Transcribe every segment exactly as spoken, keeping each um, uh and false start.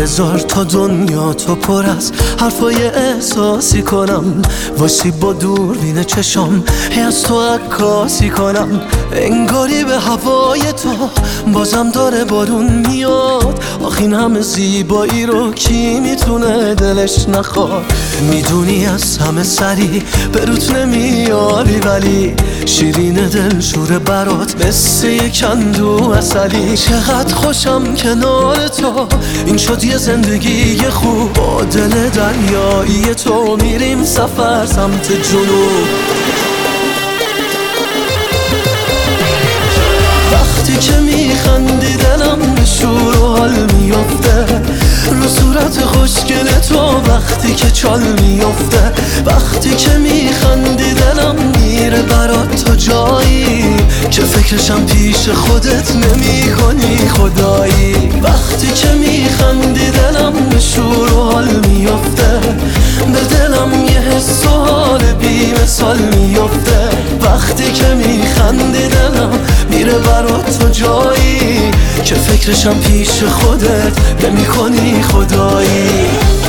بذار تا دنیا تو پر از حرفای احساسی کنم، واسه با دوربین چشام هی از تو عکاسی کنم. انگاری به هوای تو بازم داره بارون میاد، آخ این همه زیبایی رو کی میتونه دلش نخواد. میدونی از همه سری به روت نمیاری، ولی شیرین دل شور برات مثل یک اندو عسلی. چقدر خوشم کنار تو، این شد یه زندگی خوب. با دل دریایی تو میریم سفر سمت جنوب. وقتی که میخندی دلم به شور و حال میفته، رو صورت خوشگل تو وقتی که چال میفته. وقتی که میخندی دلم میره برات تا جایی که فکرشم پیش خودت نمی کنی خدایی. وقتی که میخندی دلم به شور و حال میفته، به دلم یه حس و حال بی مثال میفته. وقتی که میخندی دلم میره برات تا جایی که فکرشم پیش خودت نمی کنی خدایی.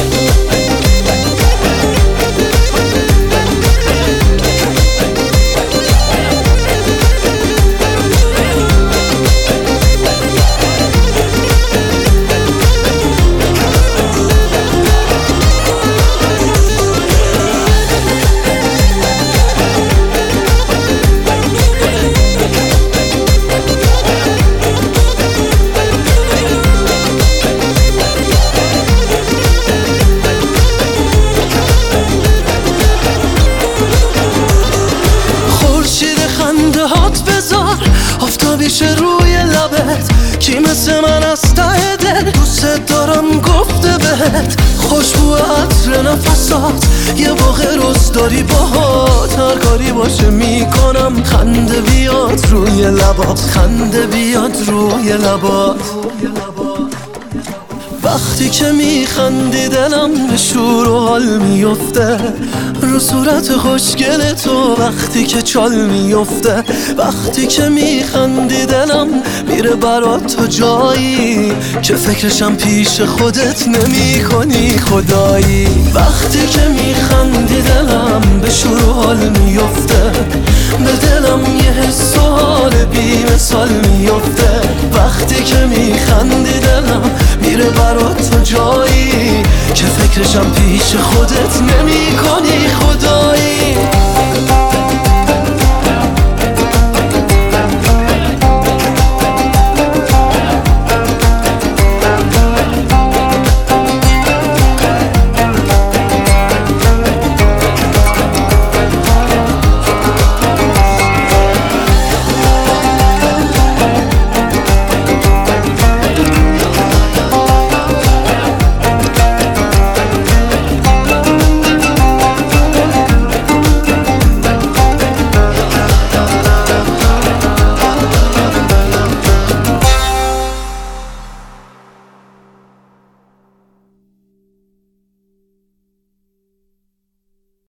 آفتابیشه روی لبت، کی مثل من از ته دل دوست دارم گفته بهت. خوشبو عطر نفسات یه واقع روز داری باهات، هر کاری باشه میکنم خنده بیاد روی لبات، خنده بیاد روی لبات. وقتی که میخندی دلم به شور و حال میفته، رو صورت خوشگل تو وقتی که چال میفته. وقتی که میخندی دلم میره برات تا جایی که فکرشم پیش خودت نمی کنی خدایی. وقتی که میخندی دلم به شور و حال میفته، به دلم یه حس و حال بی مثال میفته. وقتی که میخندی دلم میره برات تا جایی که فکرشم پیش خودت نمی کنی خدا.